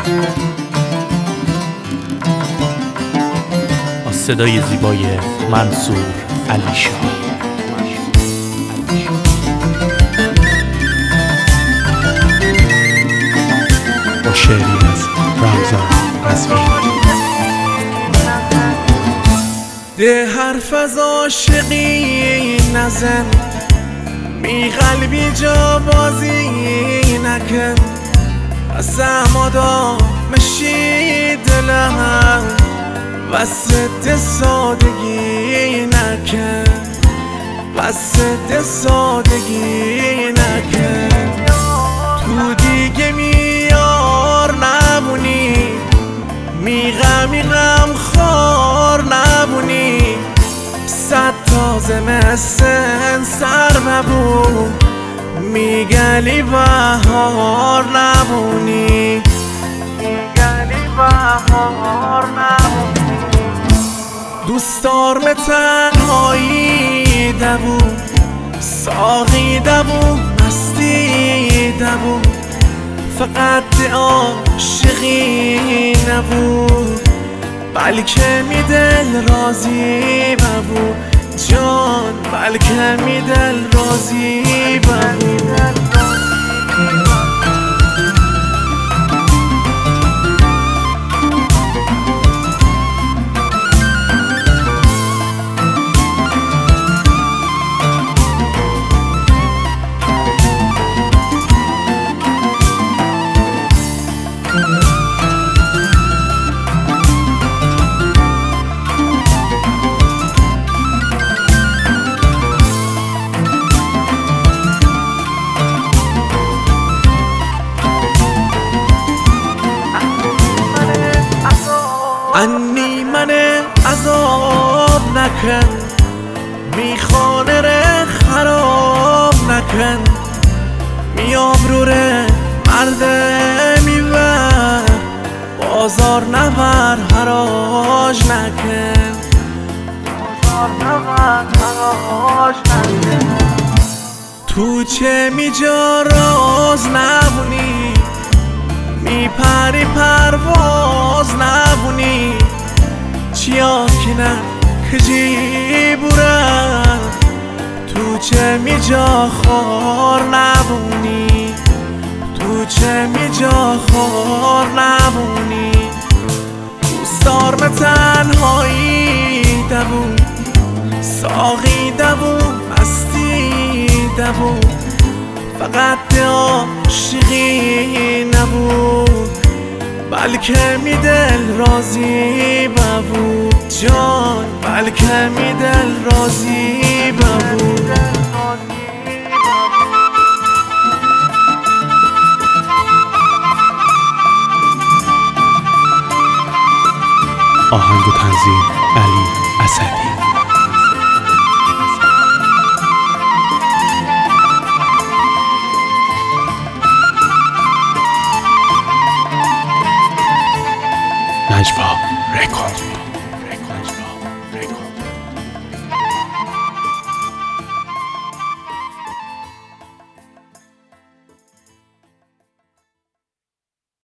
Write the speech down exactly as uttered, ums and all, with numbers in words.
با صدای زیبای منصور علیشا. با شعری از رمضان قزوینی. ده حرف از عاشقی نزن، می قلبی جا بازی نکن، از امادا مشی دلم وسط سادگی نکن، وسط سادگی نکن. تو دیگه میار نمونی، می غمی غم خار نبونی، صد تازه مثل سر نبون، میگلی بهار نبونی، میگلی بهار نبونی. دوست دارم تنهایی دبو، ساقی دبو، مستی دبو، فقط عاشقی نبود، بلکه می دل راضی ببود جان، بلکه می دل راضی ببود. انی من عذاب نکن، میخانه ره خراب نکن، می آبروره مرده میبر، بازار نبر حراج نکن، بازار نبر حراج نکن. تو چه میجا راز نبونی، میپری پرواز نبونی، چیا که نه کجی بورم، تو چه میجا خار نبونی، تو چه میجا خار نبونی. دوست دارم تنهایی دبو، ساقی دبو، مستی دبو، فقط عاشقی نبود، بلکه می دل راضی ببود جان، بلکه می دل راضی ببود. آهنگ و تنظیم علی اسدی.